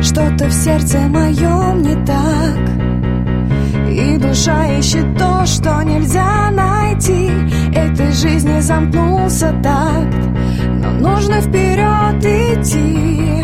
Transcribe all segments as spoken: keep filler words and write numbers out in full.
Что-то в сердце моем не так, и душа ищет то, что нельзя найти. Этой жизни замкнулся такт, но нужно вперед идти.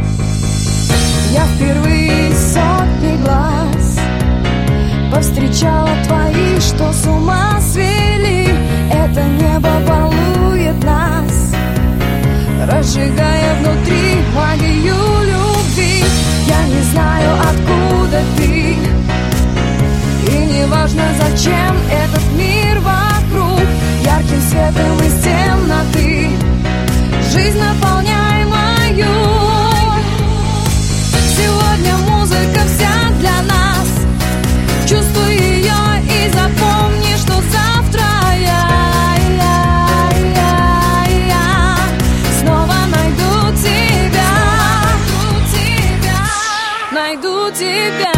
Я впервые из сотни глаз повстречала твои, что с ума свели. Это небо балует нас, разжигая внутри магию любви. Я не знаю, откуда ты, и не важно, зачем этот мир вокруг. Ярким светом из темноты жизнь наполняй мою. Сегодня музыка вся для нас, чувствуй ее и запомни, что завтра я, я, я, я снова найду тебя, найду тебя.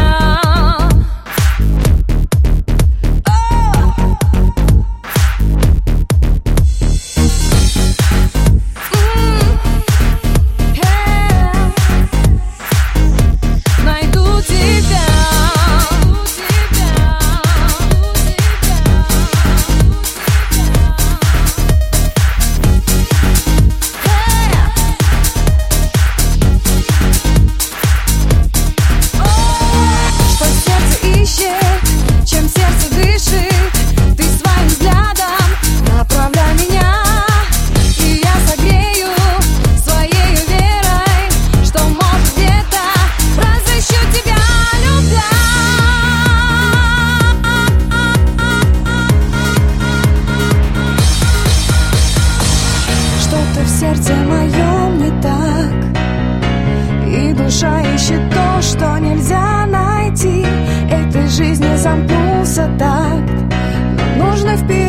В сердце моем не так, и душа ищет то, что нельзя найти. Этой жизни замкнулся такт, но нужно вперед.